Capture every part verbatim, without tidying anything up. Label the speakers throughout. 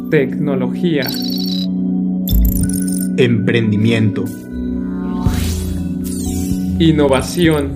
Speaker 1: tecnología,
Speaker 2: emprendimiento,
Speaker 1: innovación,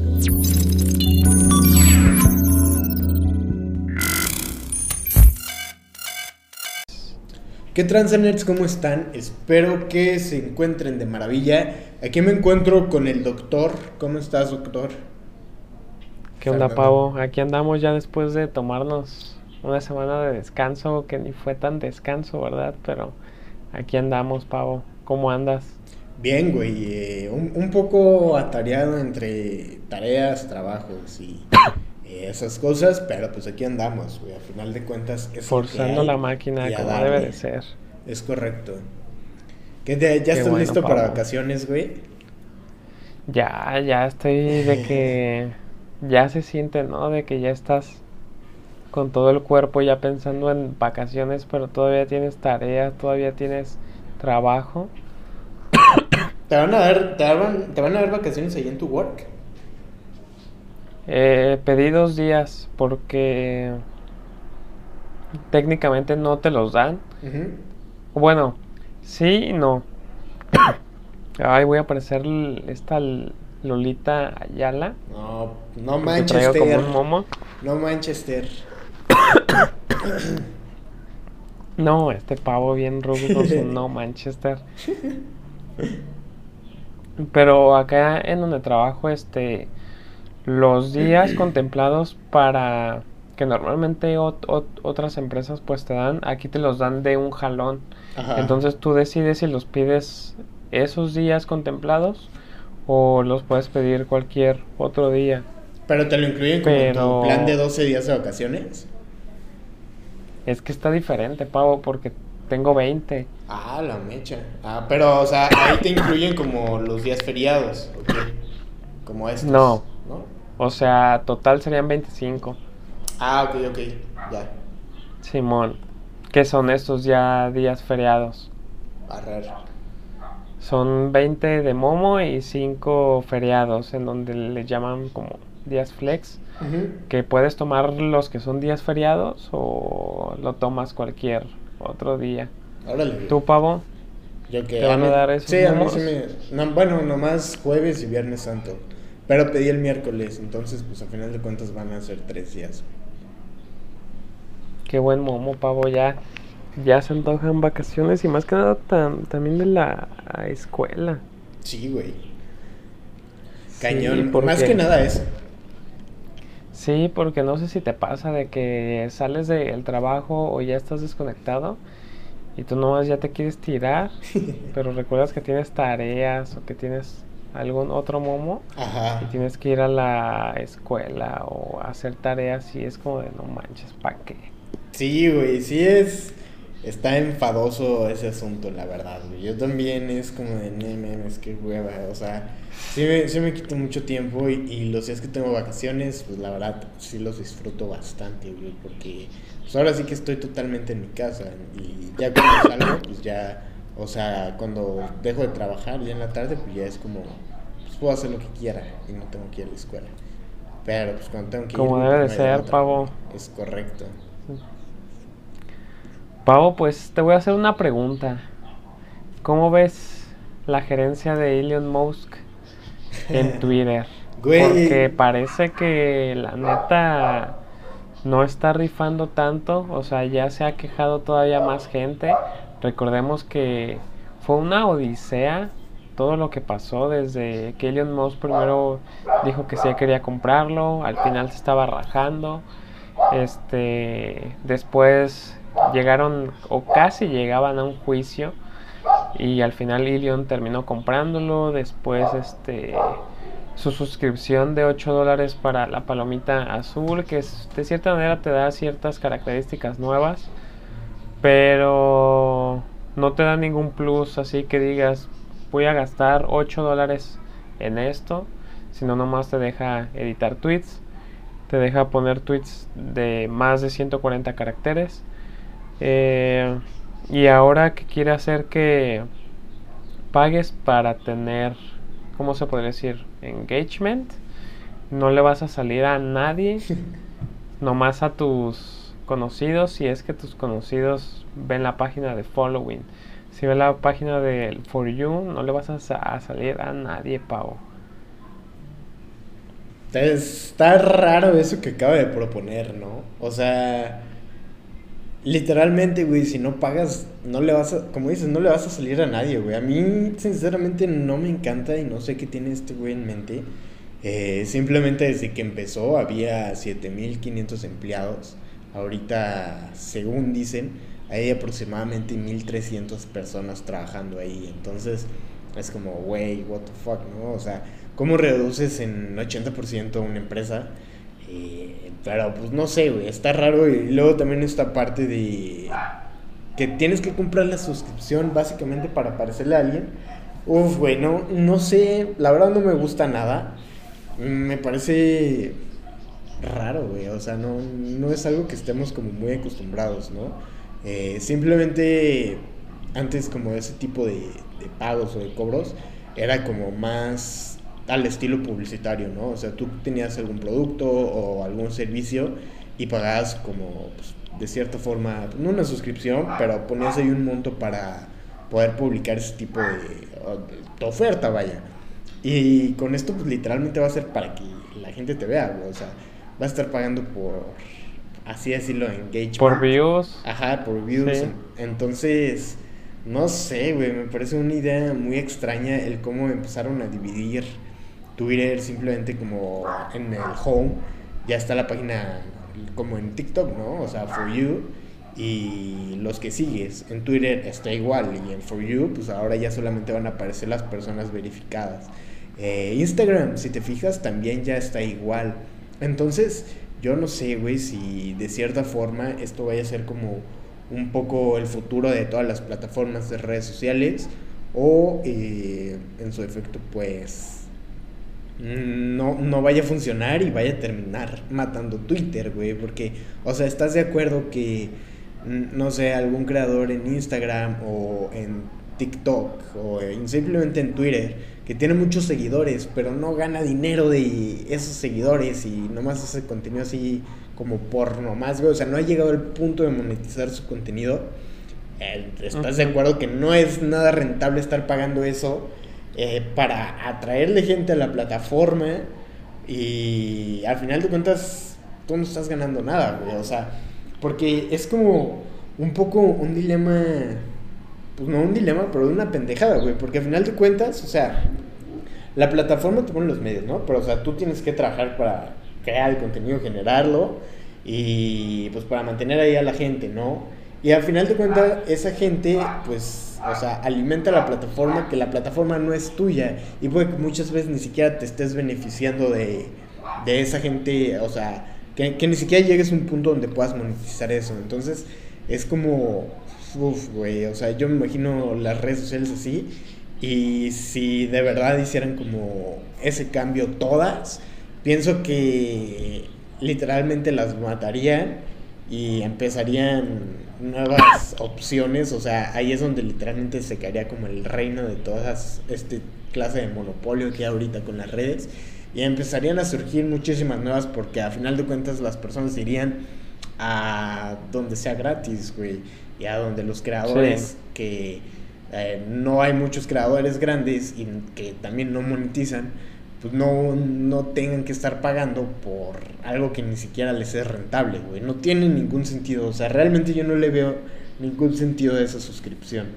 Speaker 2: ¿qué tranza, nerds? ¿Cómo están? Espero que se encuentren de maravilla. Aquí me encuentro con el doctor. ¿Cómo estás, doctor?
Speaker 3: ¿Qué onda, Pavo? Aquí andamos ya después de tomarnos una semana de descanso, que ni fue tan descanso, ¿verdad? Pero aquí andamos, Pavo. ¿Cómo andas?
Speaker 2: Bien, güey. Eh, un, un poco atareado entre tareas, trabajos y eh, esas cosas, pero pues aquí andamos, güey. A final de cuentas es
Speaker 3: forzando
Speaker 2: hay,
Speaker 3: la máquina como
Speaker 2: darle.
Speaker 3: Debe de ser.
Speaker 2: Es correcto. ¿Qué te, ¿Ya
Speaker 3: Qué
Speaker 2: estás
Speaker 3: bueno,
Speaker 2: listo
Speaker 3: Pavo.
Speaker 2: para vacaciones, güey?
Speaker 3: Ya, ya estoy de que ya se siente, ¿no? De que ya estás con todo el cuerpo ya pensando en vacaciones, pero todavía tienes tareas, todavía tienes trabajo.
Speaker 2: ¿Te van a dar, te van, te van a dar vacaciones ahí en tu work?
Speaker 3: Eh, pedí dos días porque técnicamente no te los dan.
Speaker 2: Uh-huh.
Speaker 3: Bueno, sí y no. Ay, voy a parecer l- esta l- Lolita Ayala.
Speaker 2: No, no
Speaker 3: Que te traigo como
Speaker 2: Manchester.
Speaker 3: un momo.
Speaker 2: No Manchester.
Speaker 3: No, este pavo bien rudo con su no Manchester. Pero acá en donde trabajo, este, los días contemplados para que normalmente ot- ot- otras empresas pues te dan, aquí te los dan de un jalón.
Speaker 2: Ajá.
Speaker 3: Entonces tú decides si los pides esos días contemplados o los puedes pedir cualquier otro día.
Speaker 2: Pero te lo incluyen como en tu
Speaker 3: Pero
Speaker 2: plan de doce días de vacaciones.
Speaker 3: es que está diferente, pavo, porque tengo veinte.
Speaker 2: Ah, la mecha. Ah, pero, o sea, ahí te incluyen como los días feriados, ¿ok? Como estos.
Speaker 3: No.
Speaker 2: ¿No?
Speaker 3: O sea, total serían veinticinco.
Speaker 2: Ah, ok, ok. Ya.
Speaker 3: Simón, ¿qué son estos ya días feriados?
Speaker 2: Arrer.
Speaker 3: Son veinte de Momo y cinco feriados, en donde le llaman como días flex,
Speaker 2: Uh-huh.
Speaker 3: que puedes tomar los que son días feriados o lo tomas cualquier otro día.
Speaker 2: Órale.
Speaker 3: ¿Tú, pavo?
Speaker 2: Yo que
Speaker 3: ¿Te van a dar esos
Speaker 2: Sí, a mí
Speaker 3: momos?
Speaker 2: sí me... No, bueno, nomás jueves y viernes santo. Pero pedí el miércoles, entonces pues a final de cuentas van a ser tres días.
Speaker 3: Qué buen Momo, pavo, ya, ya se antojan vacaciones y más que nada tam- también de la escuela.
Speaker 2: Sí, güey.
Speaker 3: Sí,
Speaker 2: Cañón.
Speaker 3: porque-
Speaker 2: Más que nada eso.
Speaker 3: Sí, porque no sé si te pasa de que sales del trabajo o ya estás desconectado y tú nomás ya te quieres tirar, pero recuerdas que tienes tareas o que tienes algún otro momo
Speaker 2: Ajá.
Speaker 3: y tienes que ir a la escuela o hacer tareas y es como de no manches, ¿pa' qué?
Speaker 2: Sí, güey, sí es... Está enfadoso ese asunto, la verdad, güey. Yo también es como de, no mames, qué hueva. O sea, sí me, sí me quito mucho tiempo y, y los días que tengo vacaciones, pues la verdad, sí los disfruto bastante, güey. Porque pues ahora sí que estoy totalmente en mi casa. Y ya cuando salgo, pues ya... O sea, cuando dejo de trabajar ya en la tarde, pues ya es como... Pues puedo hacer lo que quiera y no tengo que ir a la escuela. Pero pues cuando tengo que ir...
Speaker 3: Como
Speaker 2: pues,
Speaker 3: debe
Speaker 2: no
Speaker 3: de
Speaker 2: hay
Speaker 3: ser,
Speaker 2: otra.
Speaker 3: pavo.
Speaker 2: Es correcto.
Speaker 3: Pavo, pues te voy a hacer una pregunta. ¿Cómo ves la gerencia de Elon Musk en Twitter?
Speaker 2: Güey.
Speaker 3: Porque parece que la neta no está rifando tanto, o sea, ya se ha quejado todavía más gente. Recordemos que fue una odisea todo lo que pasó desde que Elon Musk primero dijo que sí quería comprarlo, al final se estaba rajando. Este, después llegaron o casi llegaban a un juicio y al final Elon terminó comprándolo. Después este su suscripción de ocho dólares para la palomita azul, que es, de cierta manera te da ciertas características nuevas, pero no te da ningún plus así que digas voy a gastar ocho dólares en esto, sino nomás te deja editar tweets, te deja poner tweets de más de ciento cuarenta caracteres. Eh, y ahora que quiere hacer que pagues para tener, ¿cómo se podría decir? Engagement. No le vas a salir a nadie, nomás a tus conocidos si es que tus conocidos ven la página de following. Si ven la página de For You, no le vas a, sa- a salir a nadie, pavo.
Speaker 2: Está raro eso que acaba de proponer, ¿no? O sea, literalmente, güey, si no pagas, no le vas a, como dices, no le vas a salir a nadie, güey. A mí, sinceramente, no me encanta y no sé qué tiene este güey en mente. Eh, simplemente desde que empezó había siete mil quinientos empleados. Ahorita, según dicen, hay aproximadamente mil trescientas personas trabajando ahí. Entonces, es como, güey, what the fuck, ¿no? O sea, ¿cómo reduces en ochenta por ciento una empresa? Eh, pero pues no sé, güey, está raro. Y luego también esta parte de que tienes que comprar la suscripción básicamente para parecerle a alguien. Uf, güey, no, no sé, la verdad no me gusta nada. Me parece raro, güey, o sea, no, no es algo que estemos como muy acostumbrados, ¿no? Eh, simplemente antes como ese tipo de, de pagos o de cobros era como más al estilo publicitario, ¿no? O sea, tú tenías algún producto o algún servicio y pagabas como, pues, de cierta forma, no una suscripción, pero ponías ahí un monto para poder publicar ese tipo de, de oferta, vaya. Y con esto, pues, literalmente va a ser para que la gente te vea, güey. O sea, vas a estar pagando por, así decirlo, engagement.
Speaker 3: Por views.
Speaker 2: Ajá, por views.
Speaker 3: Sí.
Speaker 2: Entonces, no sé, güey, me parece una idea muy extraña el cómo empezaron a dividir Twitter simplemente como en el home. Ya está la página como en TikTok, ¿no? O sea, For You. Y los que sigues en Twitter está igual. Y en For You, pues ahora ya solamente van a aparecer las personas verificadas. Eh, Instagram, si te fijas, también ya está igual. Entonces, yo no sé, güey, si de cierta forma esto vaya a ser como un poco el futuro de todas las plataformas de redes sociales. O eh, en su efecto, pues no, no vaya a funcionar y vaya a terminar matando Twitter, güey. Porque, o sea, ¿estás de acuerdo que, no sé, algún creador en Instagram o en TikTok o en, simplemente en Twitter, que tiene muchos seguidores, pero no gana dinero de esos seguidores y nomás hace contenido así como por nomás, güey? O sea, no ha llegado al punto de monetizar su contenido. Eh, ¿Estás de acuerdo que no es nada rentable estar pagando eso eh, para atraerle gente a la plataforma? Y al final de cuentas, tú no estás ganando nada, güey. O sea, porque es como un poco un dilema, pues no un dilema, pero una pendejada, güey. Porque al final de cuentas, o sea, la plataforma te pone los medios, ¿no? Pero, o sea, tú tienes que trabajar para crear el contenido, generarlo y pues para mantener ahí a la gente, ¿no? Y al final de cuentas, esa gente, pues, o sea, alimenta la plataforma, que la plataforma no es tuya. Y puede que muchas veces ni siquiera te estés beneficiando de, de esa gente, o sea, que, que ni siquiera llegues a un punto donde puedas monetizar eso. Entonces, es como, uff, güey, o sea, yo me imagino las redes sociales así. Y si de verdad hicieran como ese cambio todas, pienso que literalmente las matarían y empezarían nuevas opciones. O sea, ahí es donde literalmente se caería como el reino de todas este clase de monopolio que hay ahorita con las redes, y empezarían a surgir muchísimas nuevas, porque a final de cuentas las personas irían a donde sea gratis, güey, y a donde los creadores, sí, que eh, no hay muchos creadores grandes y que también no monetizan, pues no, no tengan que estar pagando por algo que ni siquiera les es rentable, güey. No tiene ningún sentido. O sea, realmente yo no le veo ningún sentido de esa suscripción.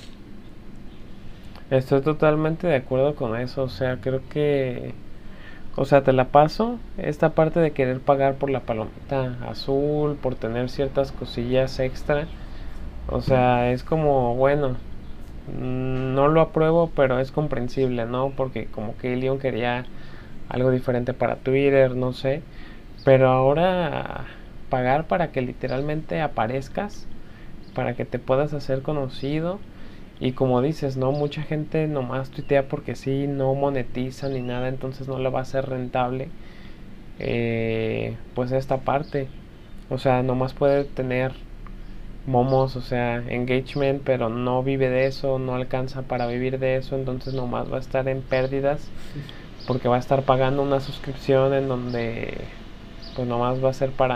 Speaker 3: Estoy totalmente de acuerdo con eso. O sea, creo que, o sea, te la paso esta parte de querer pagar por la palomita azul, por tener ciertas cosillas extra. O sea, es como, bueno, no lo apruebo, pero es comprensible, ¿no? Porque como que Elon quería algo diferente para Twitter, no sé. Pero ahora pagar para que literalmente aparezcas, para que te puedas hacer conocido. Y como dices, ¿no? Mucha gente nomás tuitea porque sí, no monetiza ni nada, entonces no le va a ser rentable eh, pues esta parte. O sea, nomás puede tener momos, o sea, engagement, pero no vive de eso, no alcanza para vivir de eso, entonces nomás va a estar en pérdidas porque va a estar pagando una suscripción en donde pues nomás va a ser para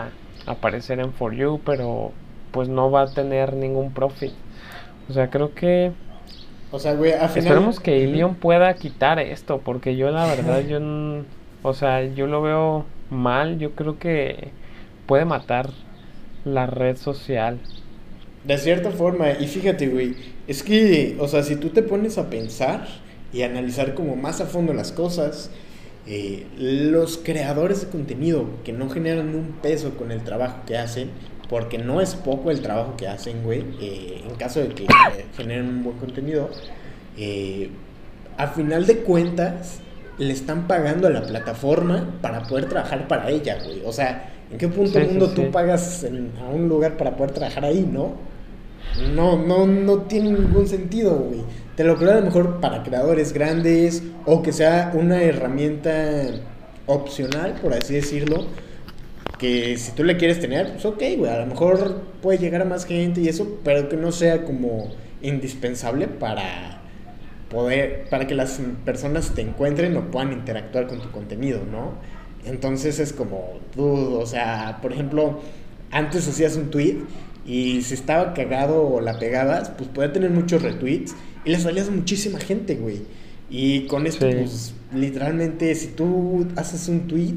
Speaker 3: aparecer en For You, pero pues no va a tener ningún profit. O sea, creo que
Speaker 2: O sea, güey, al final...
Speaker 3: esperemos que
Speaker 2: Ujú.
Speaker 3: Ilion pueda quitar esto, porque yo la verdad, yo, n- o sea, yo lo veo mal. Yo creo que puede matar la red social.
Speaker 2: De cierta forma, y fíjate, güey, es que, o sea, si tú te pones a pensar y analizar como más a fondo las cosas, eh, los creadores de contenido que no generan un peso con el trabajo que hacen, porque no es poco el trabajo que hacen, güey, eh, en caso de que eh, generen un buen contenido, eh, a final de cuentas le están pagando a la plataforma para poder trabajar para ella, güey. O sea, ¿en qué punto
Speaker 3: Sí,
Speaker 2: del
Speaker 3: sí,
Speaker 2: mundo
Speaker 3: sí.
Speaker 2: tú pagas en- a un lugar para poder trabajar ahí, no? No, no, no tiene ningún sentido, güey. Te lo creo a lo mejor para creadores grandes o que sea una herramienta opcional, por así decirlo, que si tú le quieres tener, pues ok, güey, a lo mejor puede llegar a más gente y eso, pero que no sea como indispensable para poder, para que las personas te encuentren o puedan interactuar con tu contenido, ¿no? Entonces es como, dude, o sea, por ejemplo, antes hacías un tweet y si estaba cagado o la pegabas, pues podía tener muchos retweets y le salías a muchísima gente, güey. Y con esto,
Speaker 3: Sí.
Speaker 2: pues literalmente, si tú haces un tweet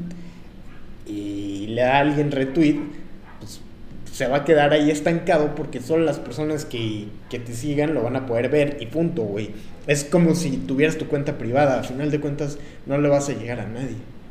Speaker 2: y le da a alguien retweet, pues se va a quedar ahí estancado porque solo las personas que, que te sigan lo van a poder ver y punto, güey. Es como si tuvieras tu cuenta privada, al final de cuentas no le vas a llegar a nadie.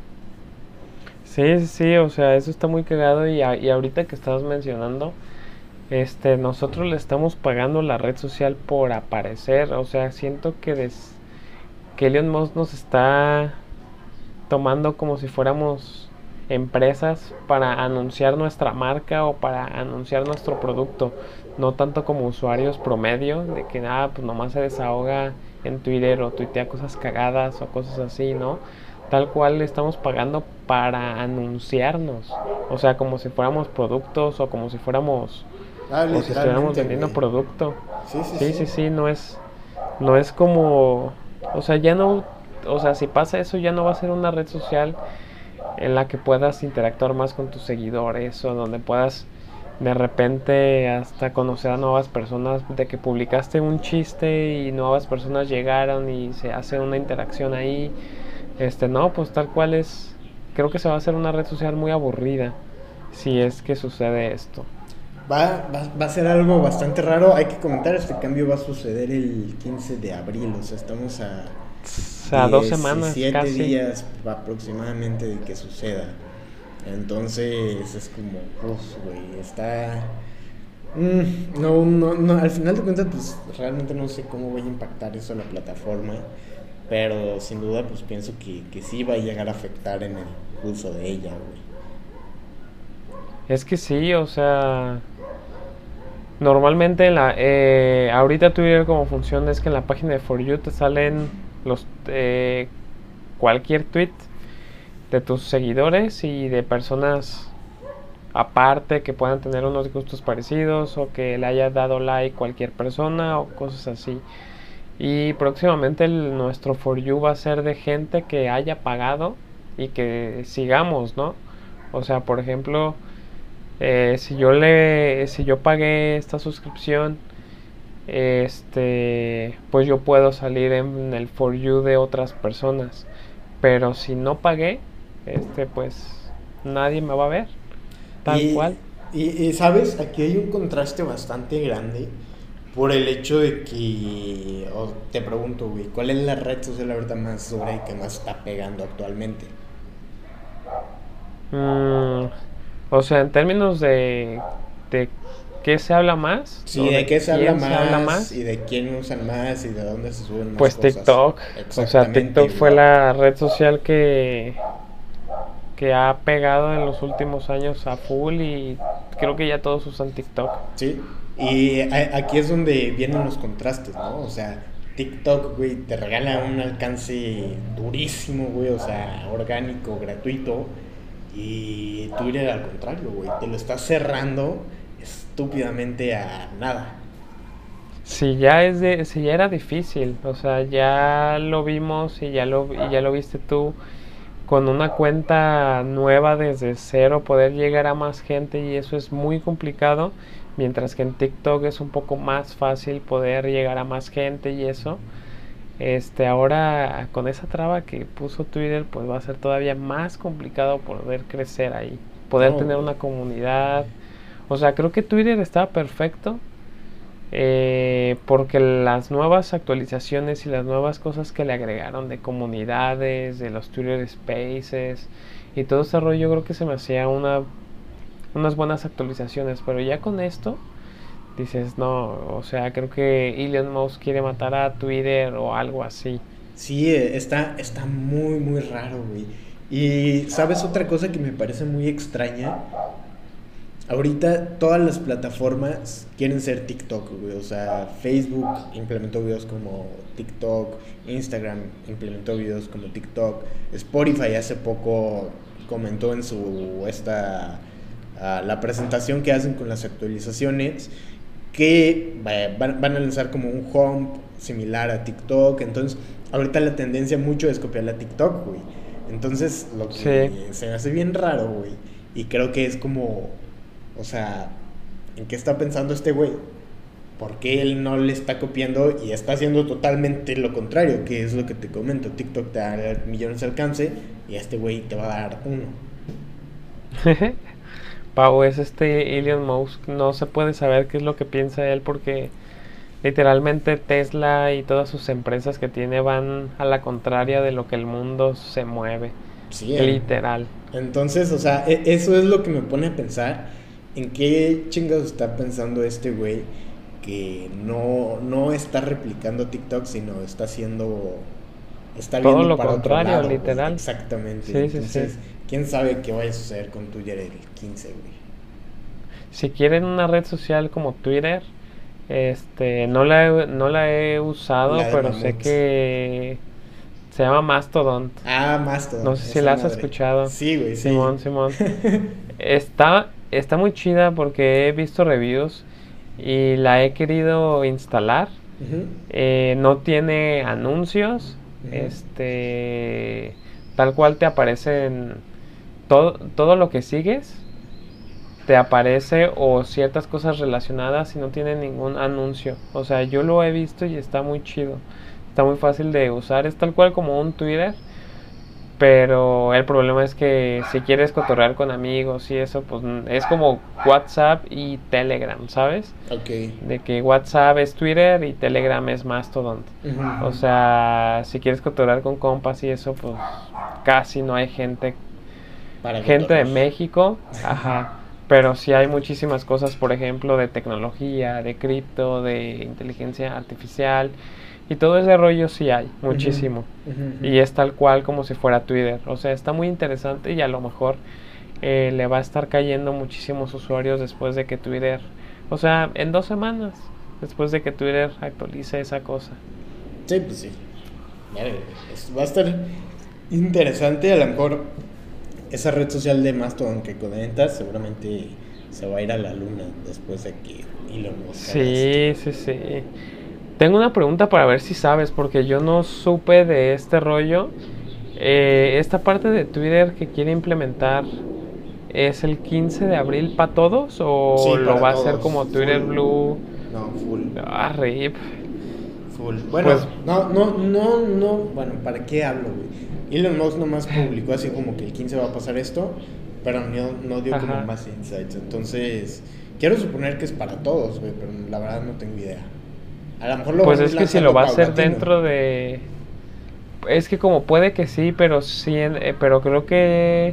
Speaker 3: Sí, sí, sí, o sea, eso está muy cagado y, a- y ahorita que estabas mencionando, este, nosotros le estamos pagando la red social por aparecer. O sea, siento que, des, que Elon Musk nos está tomando como si fuéramos empresas para anunciar nuestra marca o para anunciar nuestro producto, no tanto como usuarios promedio, de que nada, pues nomás se desahoga en Twitter o tuitea cosas cagadas o cosas así, ¿no? Tal cual le estamos pagando para anunciarnos, o sea, como si fuéramos productos o como si fuéramos
Speaker 2: Ah,
Speaker 3: o si estuviéramos
Speaker 2: literalmente,
Speaker 3: vendiendo
Speaker 2: güey.
Speaker 3: producto.
Speaker 2: Sí, sí,
Speaker 3: Sí,
Speaker 2: sí.
Speaker 3: sí, sí, no es no es como, o sea, ya no, o sea, si pasa eso ya no va a ser una red social en la que puedas interactuar más con tus seguidores o donde puedas de repente hasta conocer a nuevas personas, de que publicaste un chiste y nuevas personas llegaron y se hace una interacción ahí. Este, no, pues tal cual es, creo que se va a hacer una red social muy aburrida si es que sucede esto.
Speaker 2: Va, va, va a ser algo bastante raro. Hay que comentar, este cambio va a suceder el quince de abril. O sea, estamos a
Speaker 3: O sea, dos semanas
Speaker 2: diecisiete
Speaker 3: casi.
Speaker 2: días aproximadamente de que suceda. Entonces es como, pues, güey, está... Mm, no, no, no, al final de cuentas, pues realmente no sé cómo vaya a impactar eso en la plataforma. Pero sin duda, pues pienso que, que sí va a llegar a afectar en el uso de ella, güey.
Speaker 3: Es que sí, o sea, normalmente en la, eh, ahorita Twitter como funciona es que en la página de For You te salen los eh, cualquier tweet de tus seguidores y de personas aparte que puedan tener unos gustos parecidos o que le haya dado like cualquier persona o cosas así. Y próximamente el- nuestro For You va a ser de gente que haya pagado y que sigamos, ¿no? O sea, por ejemplo, eh, si yo le, si yo pagué esta suscripción, este, pues yo puedo salir en el For You de otras personas. Pero si no pagué, este, pues nadie me va a ver, tal
Speaker 2: Y,
Speaker 3: cual.
Speaker 2: y, y, sabes, aquí hay un contraste bastante grande por el hecho de que, o te pregunto, güey, ¿cuál es la red social ahorita más sobre que más está pegando actualmente?
Speaker 3: Mm, o sea, en términos de, de qué se habla más
Speaker 2: Sí,
Speaker 3: o
Speaker 2: ¿de
Speaker 3: de
Speaker 2: qué se habla
Speaker 3: quién se habla
Speaker 2: más y
Speaker 3: más,
Speaker 2: de quién usan más y de dónde se suben más
Speaker 3: pues
Speaker 2: cosas?
Speaker 3: TikTok. O sea,
Speaker 2: Exactamente,
Speaker 3: TikTok fue
Speaker 2: güey.
Speaker 3: la red social que, que ha pegado en los últimos años a full y creo que ya todos usan TikTok.
Speaker 2: Sí, y a- aquí es donde vienen los contrastes, ¿no? O sea, TikTok, güey, te regala un alcance durísimo, güey, o sea, orgánico, gratuito. Y Twitter al contrario, güey, te lo está cerrando estúpidamente a nada.
Speaker 3: Si ya es de, si ya era difícil, o sea, ya lo vimos y ya lo, y ya lo viste tú, con una cuenta nueva desde cero poder llegar a más gente, y eso es muy complicado, mientras que en TikTok es un poco más fácil poder llegar a más gente y eso. Este, ahora con esa traba que puso Twitter, pues va a ser todavía más complicado poder crecer ahí, poder
Speaker 2: No,
Speaker 3: tener
Speaker 2: güey.
Speaker 3: una comunidad. O sea, creo que Twitter estaba perfecto, eh, porque las nuevas actualizaciones y las nuevas cosas que le agregaron de comunidades, de los Twitter Spaces y todo ese rollo, creo que se me hacía una, unas buenas actualizaciones. Pero ya con esto dices, no, o sea, creo que Elon Musk quiere matar a Twitter o algo así.
Speaker 2: Sí, eh, está, está muy, muy raro, güey. Y sabes otra cosa que me parece muy extraña. Ahorita todas las plataformas quieren ser TikTok, güey. O sea, Facebook implementó videos como TikTok, Instagram implementó videos como TikTok, Spotify hace poco comentó en su esta ah, la presentación que hacen con las actualizaciones que vaya, van, van a lanzar como un home similar a TikTok. Entonces, ahorita la tendencia mucho es copiar la TikTok, güey. Entonces, lo que
Speaker 3: Sí.
Speaker 2: se me hace bien raro, güey. Y creo que es como, o sea, ¿en qué está pensando este güey? ¿Por qué él no le está copiando y está haciendo totalmente lo contrario? Que es lo que te comento. TikTok te da millones de alcance y a este güey te va a dar uno.
Speaker 3: Pau, es este Elon Musk, no se puede saber qué es lo que piensa él, porque literalmente Tesla y todas sus empresas que tiene van a la contraria de lo que el mundo se mueve,
Speaker 2: Sí, en-
Speaker 3: literal.
Speaker 2: entonces, o sea, e- eso es lo que me pone a pensar en qué chingados está pensando este güey que no, no está replicando TikTok, sino está haciendo, está
Speaker 3: Todo
Speaker 2: viendo
Speaker 3: lo
Speaker 2: para otro
Speaker 3: contrario,
Speaker 2: lado, güey.
Speaker 3: literal.
Speaker 2: Exactamente.
Speaker 3: Sí, sí,
Speaker 2: Entonces,
Speaker 3: sí.
Speaker 2: quién sabe qué vaya a suceder con Twitter el quince, güey.
Speaker 3: Si quieren una red social como Twitter, este, no la he, no la he usado,
Speaker 2: La de
Speaker 3: pero sé
Speaker 2: mamuts.
Speaker 3: que se llama Mastodon.
Speaker 2: Ah, Mastodon.
Speaker 3: No sé si
Speaker 2: esa
Speaker 3: la has
Speaker 2: madre.
Speaker 3: escuchado.
Speaker 2: Sí, güey, sí.
Speaker 3: Simón, Simón. Está, está muy chida porque he visto reviews y la he querido instalar.
Speaker 2: Ujú.
Speaker 3: Eh, no tiene anuncios.
Speaker 2: Ujú.
Speaker 3: Este, tal cual te aparecen todo, todo lo que sigues. Te aparece o ciertas cosas relacionadas y no tiene ningún anuncio. O sea, yo lo he visto y está muy chido. Está muy fácil de usar. Es tal cual como un Twitter. Pero el problema es que si quieres cotorrear con amigos y eso, pues mm, es como WhatsApp y Telegram, ¿sabes?
Speaker 2: Ok.
Speaker 3: De que WhatsApp es Twitter y Telegram es Mastodon.
Speaker 2: Ujú.
Speaker 3: O sea, si quieres cotorrear con compas y eso, pues casi no hay gente,
Speaker 2: Para
Speaker 3: gente de
Speaker 2: cotorrear.
Speaker 3: México, ajá. Pero sí hay muchísimas cosas, por ejemplo, de tecnología, de cripto, de inteligencia artificial. Y todo ese rollo sí hay, muchísimo.
Speaker 2: Ujú, ujú.
Speaker 3: Y es tal cual como si fuera Twitter. O sea, está muy interesante y a lo mejor eh, le va a estar cayendo muchísimos usuarios después de que Twitter... O sea, en dos semanas, después de que Twitter actualice esa cosa.
Speaker 2: Sí, pues sí. Verga, es- va a estar interesante. A lo mejor esa red social de Mastodon que comentas seguramente se va a ir a la luna después de que Elon Musk haga esto.
Speaker 3: Sí, sí, sí. Tengo una pregunta para ver si sabes, porque yo no supe de este rollo. Eh, esta parte de Twitter que quiere implementar, ¿es el quince de abril para todos o
Speaker 2: Sí,
Speaker 3: lo
Speaker 2: para
Speaker 3: va a hacer
Speaker 2: todos,
Speaker 3: como Twitter
Speaker 2: full.
Speaker 3: Blue?
Speaker 2: No, full.
Speaker 3: Ah, rip.
Speaker 2: Full. Bueno,
Speaker 3: Pues-
Speaker 2: no, no, no, no. Bueno, ¿para qué hablo, güey? Elon Musk nomás publicó así como que el quince va a pasar esto, pero no, no dio como
Speaker 3: Ajá.
Speaker 2: más insights. Entonces, quiero suponer que es para todos, güey, pero la verdad no tengo idea. A lo mejor lo
Speaker 3: Pues
Speaker 2: van
Speaker 3: es que si
Speaker 2: lanzando
Speaker 3: lo va a hacer
Speaker 2: paulatino.
Speaker 3: dentro de... Es que como puede que sí, pero sí, en- eh, pero creo que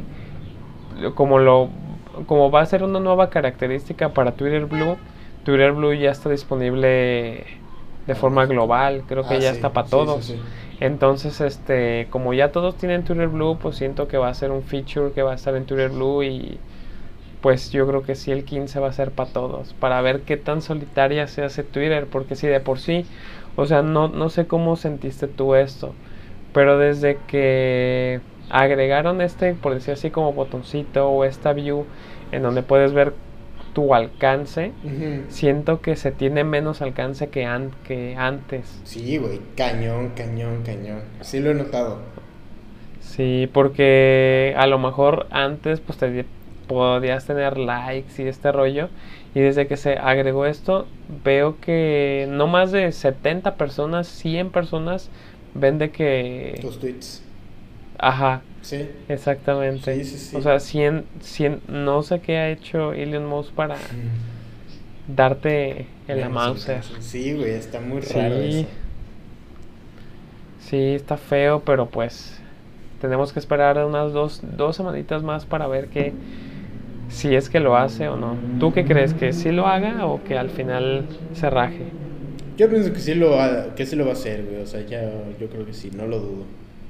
Speaker 3: como lo como va a ser una nueva característica para Twitter Blue, Twitter Blue ya está disponible de forma global, creo que
Speaker 2: Ah,
Speaker 3: ya
Speaker 2: sí,
Speaker 3: está para
Speaker 2: sí,
Speaker 3: todos.
Speaker 2: sí, sí.
Speaker 3: Entonces, este, como ya todos tienen Twitter Blue, pues siento que va a ser un feature que va a estar en Twitter Blue y pues yo creo que sí el quince va a ser para todos, para ver qué tan solitaria se hace Twitter, porque si de por sí, o sea, no, no sé cómo sentiste tú esto, pero desde que agregaron este, por decir así, como botoncito o esta view en donde puedes ver tu alcance,
Speaker 2: Ujú.
Speaker 3: siento que se tiene menos alcance que, an- que antes.
Speaker 2: Sí, güey, cañón, cañón, cañón. Sí lo he notado.
Speaker 3: Sí, porque a lo mejor antes pues te podías tener likes y este rollo, y desde que se agregó esto veo que no más de setenta personas, cien personas ven de que...
Speaker 2: Tus tweets.
Speaker 3: Ajá,
Speaker 2: Sí.
Speaker 3: exactamente.
Speaker 2: Sí, sí, sí.
Speaker 3: O sea, cien, cien, no sé qué ha hecho Elon Musk para
Speaker 2: Mm.
Speaker 3: darte en la
Speaker 2: Menos
Speaker 3: Mauser.
Speaker 2: alcance. Sí, güey, está muy raro
Speaker 3: Sí,
Speaker 2: eso.
Speaker 3: sí, está feo, pero pues tenemos que esperar unas dos, dos semanitas más para ver que si es que lo hace o no. ¿Tú qué crees? ¿Que sí lo haga o que al final se raje?
Speaker 2: Yo pienso que sí lo va, que sí lo va a hacer, güey. O sea, ya, yo creo que sí, no lo dudo.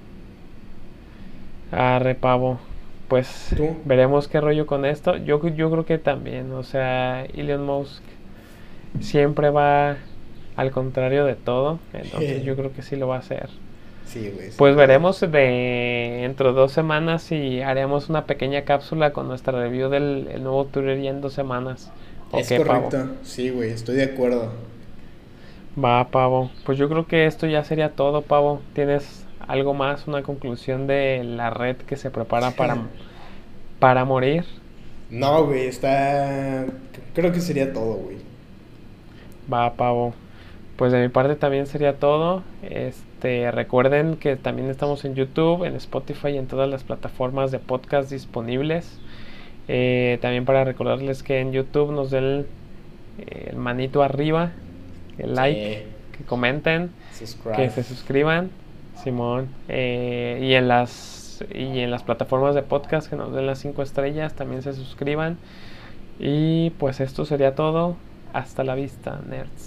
Speaker 3: Arre, pavo. Pues
Speaker 2: ¿Tú?
Speaker 3: veremos qué rollo con esto. Yo, yo creo que también, o sea, Elon Musk siempre va al contrario de todo, entonces yo creo que sí lo va a hacer.
Speaker 2: Sí, güey. sin
Speaker 3: Pues
Speaker 2: duda.
Speaker 3: veremos de dentro de dos semanas si haremos una pequeña cápsula con nuestra review del el nuevo Twitter ya en dos semanas. ¿O
Speaker 2: Es
Speaker 3: qué, pavo?
Speaker 2: correcto. Sí, güey, estoy de acuerdo.
Speaker 3: Va, pavo. Pues yo creo que esto ya sería todo, pavo. ¿Tienes algo más, una conclusión de la red que se prepara para, para morir?
Speaker 2: No, güey, está... Creo que sería todo, güey.
Speaker 3: Va, pavo. Pues de mi parte también sería todo. Este, recuerden que también estamos en YouTube, en Spotify y en todas las plataformas de podcast disponibles. Eh, también para recordarles que en YouTube nos den el, el manito arriba, el like,
Speaker 2: Sí.
Speaker 3: que comenten,
Speaker 2: Subscribe.
Speaker 3: que se suscriban, Simón. Eh, y en las y en las plataformas de podcast que nos den las cinco estrellas, también se suscriban. Y pues esto sería todo. Hasta la vista, nerds.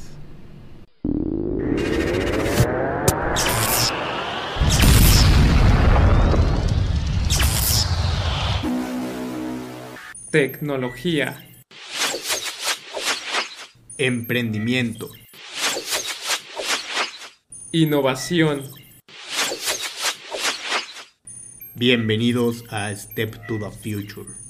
Speaker 1: Tecnología.
Speaker 2: Emprendimiento.
Speaker 1: Innovación.
Speaker 2: Bienvenidos a Step to the Future.